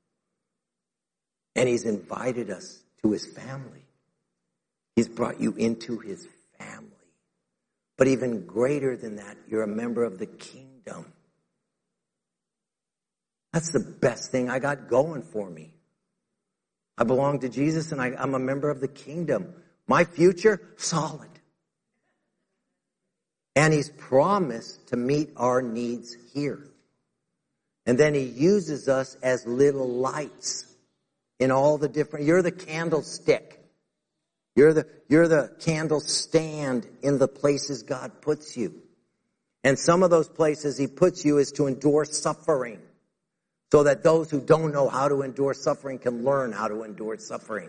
And he's invited us to his family. He's brought you into his family. But even greater than that, you're a member of the kingdom. That's the best thing I got going for me. I belong to Jesus and I'm a member of the kingdom. My future, solid. And he's promised to meet our needs here. And then he uses us as little lights in all the different, you're the candlestick. You're the candle stand in the places God puts you. And some of those places he puts you is to endure suffering. So that those who don't know how to endure suffering can learn how to endure suffering.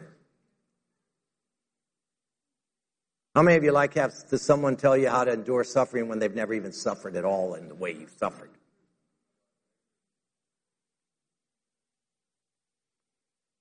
How many of you like to have someone tell you how to endure suffering when they've never even suffered at all in the way you've suffered?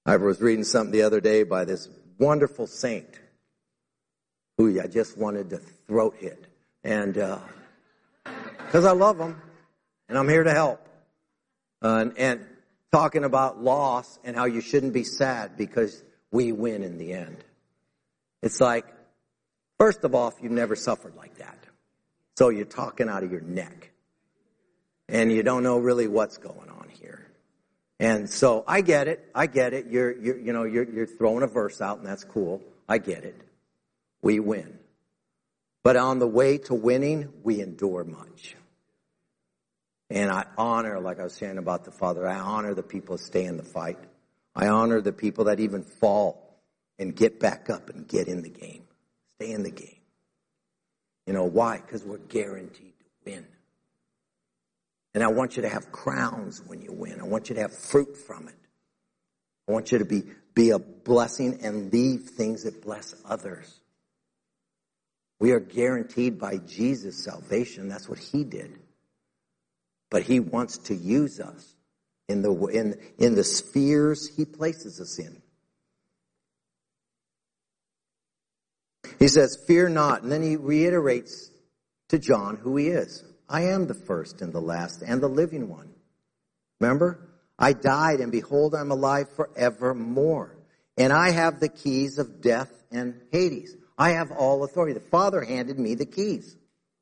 I was reading something the other day by this wonderful saint who I just wanted to throat hit. And because I love him and I'm here to help. And talking about loss and how you shouldn't be sad because we win in the end. It's like, first of all, you've never suffered like that. So you're talking out of your neck. And you don't know really what's going on here. And so I get it. You're throwing a verse out and that's cool. I get it. We win. But on the way to winning, we endure much. And I honor, like I was saying about the Father, I honor the people who stay in the fight. I honor the people that even fall and get back up and get in the game. Stay in the game. You know, why? Because we're guaranteed to win. And I want you to have crowns when you win. I want you to have fruit from it. I want you to be a blessing and leave things that bless others. We are guaranteed by Jesus salvation. That's what he did. But he wants to use us in the spheres he places us in. He says, fear not. And then he reiterates to John who he is. I am the first and the last and the living one. Remember? I died and behold, I'm alive forevermore. And I have the keys of death and Hades. I have all authority. The Father handed me the keys.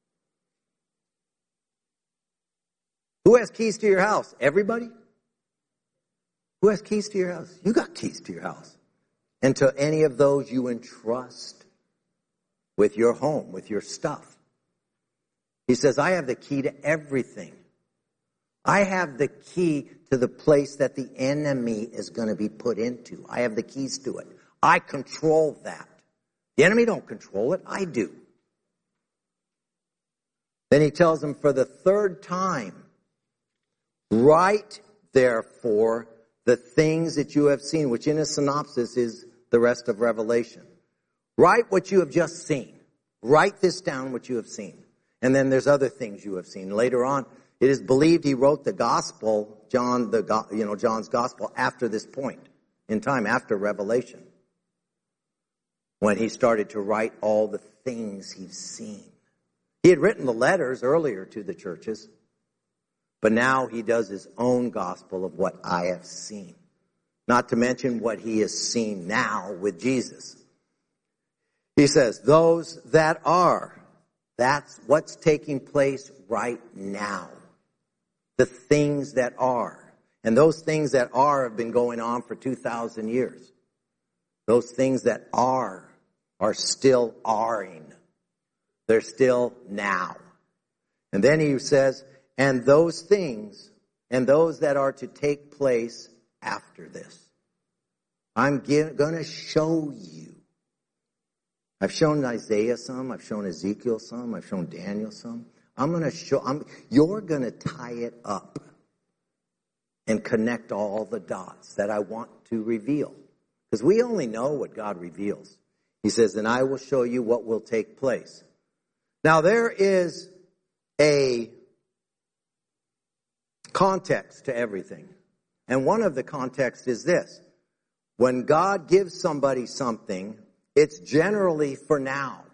Who has keys to your house? Everybody? Who has keys to your house? You got keys to your house. And to any of those you entrust with your home, with your stuff. He says, I have the key to everything. I have the key to the place that the enemy is going to be put into. I have the keys to it. I control that. The enemy don't control it. I do. Then he tells him for the third time, write therefore the things that you have seen, which in a synopsis is the rest of Revelation. Write what you have just seen. Write this down, what you have seen. And then there's other things you have seen. Later on, it is believed he wrote the gospel, John's gospel, after this point in time, after Revelation, when he started to write all the things he's seen. He had written the letters earlier to the churches, but now he does his own gospel of what I have seen. Not to mention what he has seen now with Jesus. He says, those that are. That's what's taking place right now. The things that are. And those things that are have been going on for 2,000 years. Those things that are still are-ing. They're still now. And then he says, and those things, and those that are to take place after this. I'm going to show you. I've shown Isaiah some, I've shown Ezekiel some, I've shown Daniel some. You're going to tie it up and connect all the dots that I want to reveal. Because we only know what God reveals. He says, and I will show you what will take place. Now there is a context to everything. And one of the contexts is this. When God gives somebody something, it's generally for now.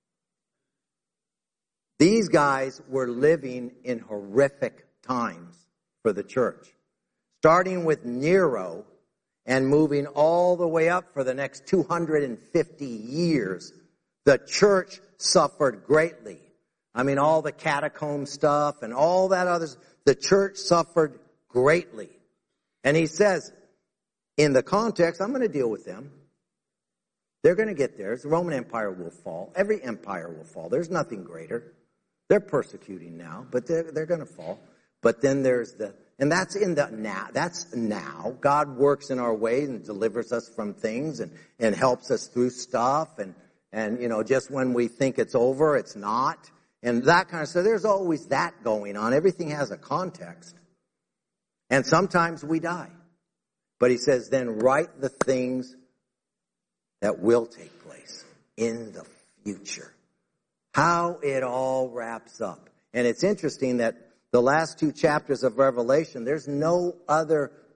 These guys were living in horrific times for the church. Starting with Nero and moving all the way up for the next 250 years, the church suffered greatly. I mean, all the catacomb stuff and all that others, the church suffered greatly. And he says, in the context, I'm going to deal with them. They're going to get there. The Roman Empire will fall. Every empire will fall. There's nothing greater. They're persecuting now, but they're going to fall. But then there's and that's in the now. That's now. God works in our ways and delivers us from things and helps us through stuff. And just when we think it's over, it's not. And that kind of stuff. There's always that going on. Everything has a context. And sometimes we die. But he says, then write the things that will take place in the future. How it all wraps up. And it's interesting that the last two chapters of Revelation, there's no other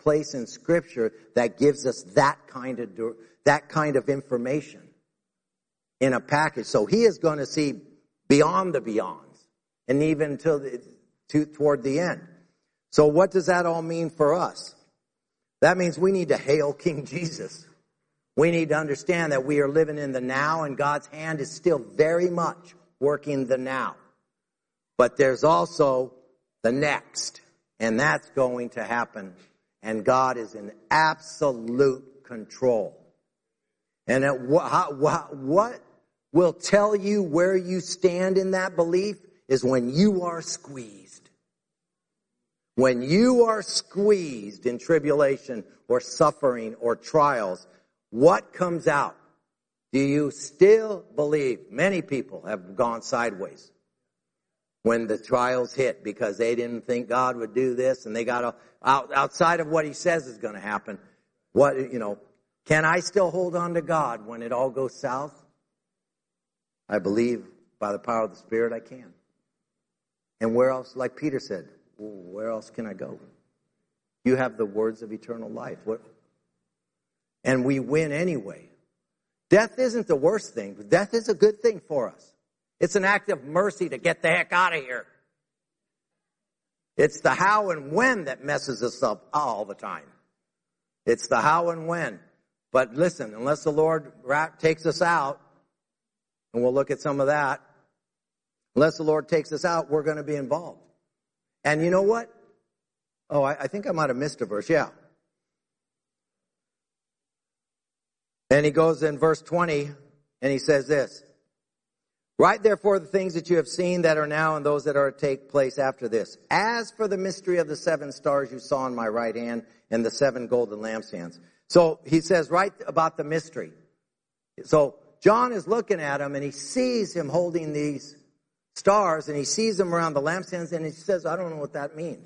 place in Scripture that gives us that kind of information in a package. So he is going to see beyond the beyonds and even toward the end. So what does that all mean for us? That means we need to hail King Jesus. We need to understand that we are living in the now, and God's hand is still very much working the now. But there's also the next, and that's going to happen. And God is in absolute control. And what will tell you where you stand in that belief is when you are squeezed. When you are squeezed in tribulation or suffering or trials, what comes out? Do you still believe? Many people have gone sideways when the trials hit because they didn't think God would do this, and they got outside of what he says is going to happen. Can I still hold on to God when it all goes south? I believe by the power of the Spirit I can. And where else, like Peter said, where else can I go? You have the words of eternal life. And we win anyway. Death isn't the worst thing. Death is a good thing for us. It's an act of mercy to get the heck out of here. It's the how and when that messes us up all the time. It's the how and when. But listen, unless the Lord takes us out, and we'll look at some of that, unless the Lord takes us out, we're going to be involved. And you know what? Oh, I think I might have missed a verse. Yeah. And he goes in verse 20, and he says this. Write therefore the things that you have seen that are now and those that are to take place after this. As for the mystery of the 7 stars you saw in my right hand and the 7 golden lampstands. So he says, write about the mystery. So John is looking at him, and he sees him holding these stars, and he sees them around the lampstands, and he says, I don't know what that means.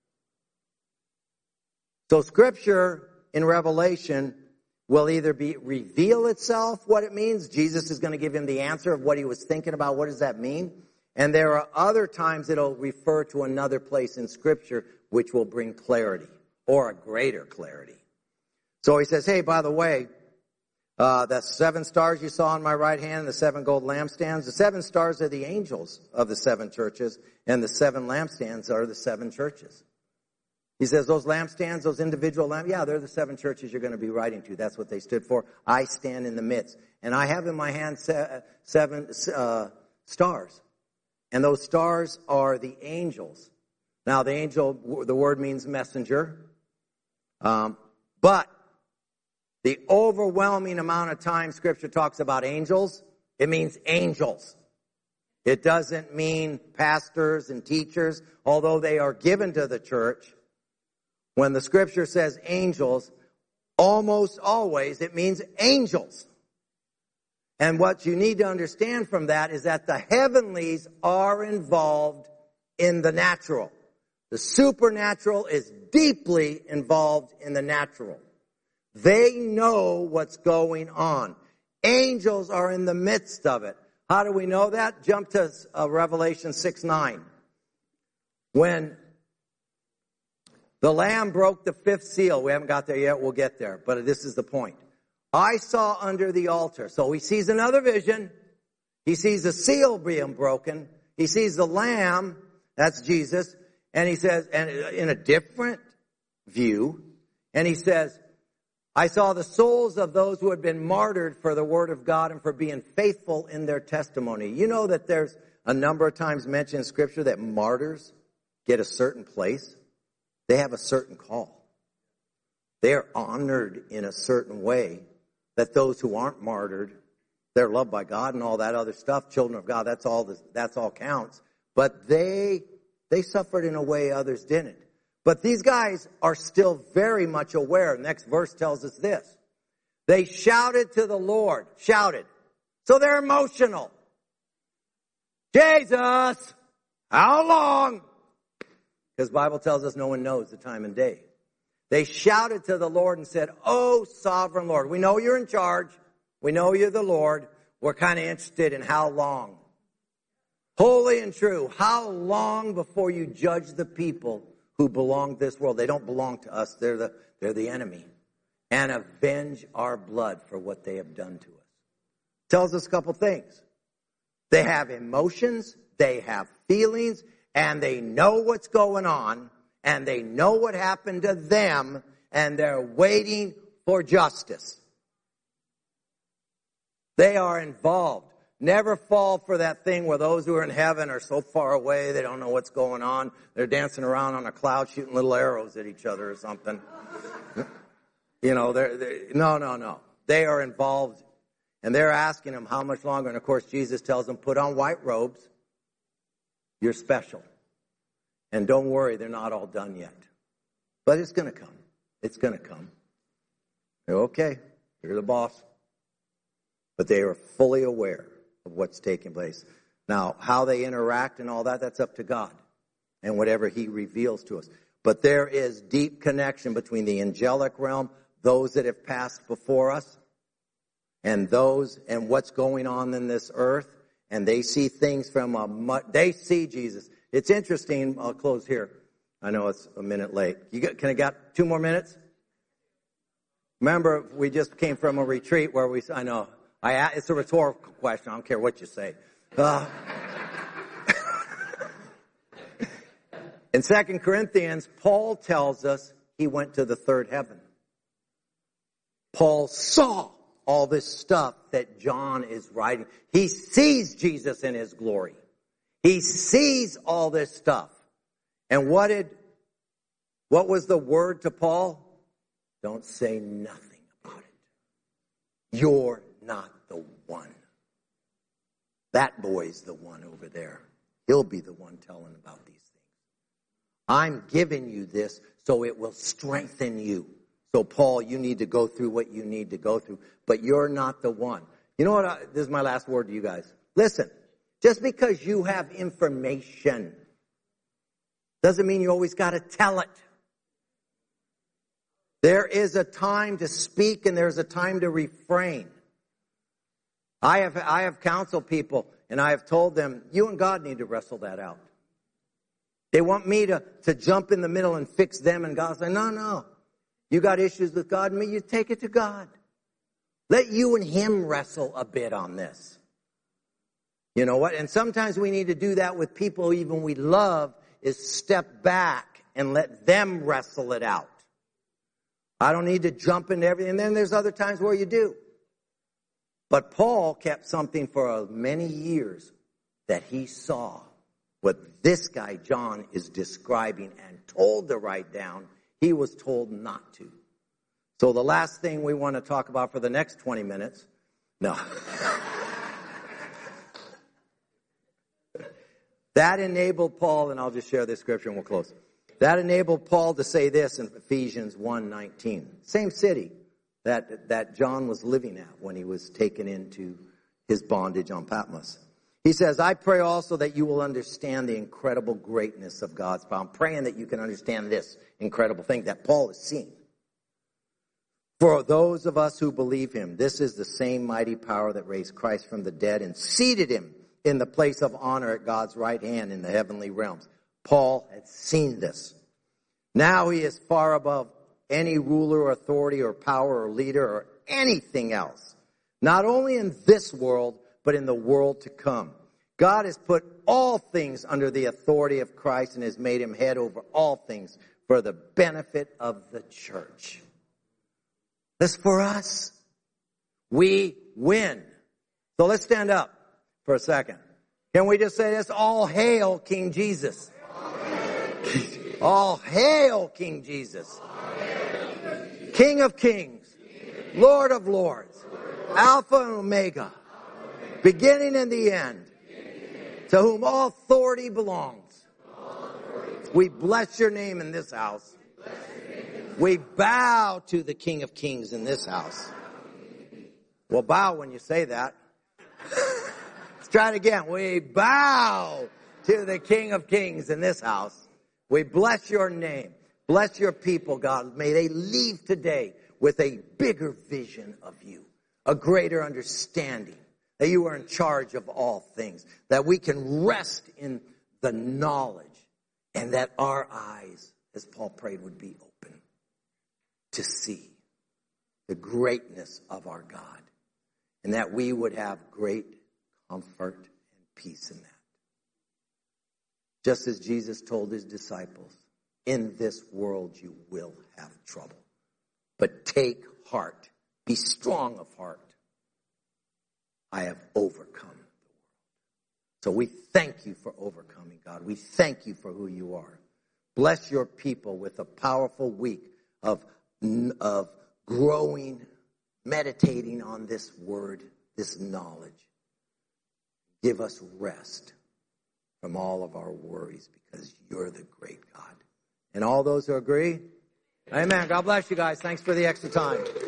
So Scripture in Revelation will either reveal itself what it means. Jesus is going to give him the answer of what he was thinking about. What does that mean? And there are other times it'll refer to another place in Scripture which will bring clarity or a greater clarity. So he says, hey, by the way, the 7 stars you saw on my right hand and the 7 gold lampstands, the 7 stars are the angels of the 7 churches, and the 7 lampstands are the 7 churches. He says those lampstands, those individual lamps, yeah, they're the 7 churches you're going to be writing to. That's what they stood for. I stand in the midst. And I have in my hand 7 stars. And those stars are the angels. Now, the word means messenger. But the overwhelming amount of time Scripture talks about angels, it means angels. It doesn't mean pastors and teachers, although they are given to the church. When the Scripture says angels, almost always it means angels. And what you need to understand from that is that the heavenlies are involved in the natural. The supernatural is deeply involved in the natural. They know what's going on. Angels are in the midst of it. How do we know that? Jump to Revelation 6:9. When the Lamb broke the 5th seal. We haven't got there yet. We'll get there. But this is the point. I saw under the altar. So he sees another vision. He sees the seal being broken. He sees the Lamb. That's Jesus. And he says, and in a different view, and he says, I saw the souls of those who had been martyred for the word of God and for being faithful in their testimony. You know that there's a number of times mentioned in Scripture that martyrs get a certain place. They have a certain call. They are honored in a certain way that those who aren't martyred, they're loved by God and all that other stuff. Children of God, that's all counts. But they suffered in a way others didn't. But these guys are still very much aware. The next verse tells us this. They shouted to the Lord. Shouted. So they're emotional. Jesus, how long? Because the Bible tells us no one knows the time and day. They shouted to the Lord and said, Oh, sovereign Lord, we know you're in charge. We know you're the Lord. We're kind of interested in how long. Holy and true, how long before you judge the people who belong to this world. They don't belong to us. They're the enemy. And avenge our blood for what they have done to us. Tells us a couple things. They have emotions, they have feelings, and they know what's going on, and they know what happened to them, and they're waiting for justice. They are involved. Never fall for that thing where those who are in heaven are so far away, they don't know what's going on. They're dancing around on a cloud shooting little arrows at each other or something. You know, no. They are involved. And they're asking him how much longer. And of course, Jesus tells them, put on white robes. You're special. And don't worry, they're not all done yet. But it's going to come. It's going to come. They're okay. You're the boss. But they are fully aware of what's taking place. Now, how they interact and all that, that's up to God. And whatever he reveals to us. But there is deep connection between the angelic realm, those that have passed before us, and those and what's going on in this earth, and they see things they see Jesus. It's interesting. I'll close here. I know it's a minute late. Can I got 2 more minutes? Remember, we just came from a retreat where it's a rhetorical question. I don't care what you say. In 2 Corinthians, Paul tells us he went to the third heaven. Paul saw all this stuff that John is writing. He sees Jesus in his glory. He sees all this stuff. And what was the word to Paul? Don't say nothing about it. You're not the one. That boy's the one over there. He'll be the one telling about these things. I'm giving you this so it will strengthen you. So, Paul, you need to go through what you need to go through. But you're not the one. You know what? This is my last word to you guys. Listen, just because you have information doesn't mean you always got to tell it. There is a time to speak and there's a time to refrain. I have counseled people and I have told them, you and God need to wrestle that out. They want me to jump in the middle and fix them, and God say, no. You got issues with God and me, you take it to God. Let you and him wrestle a bit on this. You know what? And sometimes we need to do that with people even we love, is step back and let them wrestle it out. I don't need to jump into everything. And then there's other times where you do. But Paul kept something for many years that he saw what this guy John is describing and told to write down. He was told not to. So the last thing we want to talk about for the next 20 minutes, no. That enabled Paul, and I'll just share this scripture and we'll close. That enabled Paul to say this in Ephesians 1:19. Same city that John was living at when he was taken into his bondage on Patmos. He says, I pray also that you will understand the incredible greatness of God's power. I'm praying that you can understand this incredible thing that Paul is seeing. For those of us who believe him, this is the same mighty power that raised Christ from the dead and seated him in the place of honor at God's right hand in the heavenly realms. Paul had seen this. Now he is far above any ruler or authority or power or leader or anything else. Not only in this world, but in the world to come. God has put all things under the authority of Christ and has made him head over all things for the benefit of the church. This is for us. We win. So let's stand up for a second. Can we just say this? All hail King Jesus. All hail King Jesus. King of kings. Lord of lords. Alpha and Omega. Beginning and the end. To whom all authority belongs. We bless your name in this house. We bow to the King of Kings in this house. Well, bow when you say that. Let's try it again. We bow to the King of Kings in this house. We bless your name. Bless your people, God. May they leave today with a bigger vision of you, a greater understanding that you are in charge of all things, that we can rest in the knowledge and that our eyes as Paul prayed, would be open to see the greatness of our God, and that we would have great comfort and peace in that. Just as Jesus told his disciples, in this world you will have trouble, but take heart, be strong of heart. I have overcome the world. So we thank you for overcoming, God. We thank you for who you are. Bless your people with a powerful week of growing, meditating on this word, this knowledge. Give us rest from all of our worries because you're the great God. And all those who agree, amen. God bless you guys. Thanks for the extra time.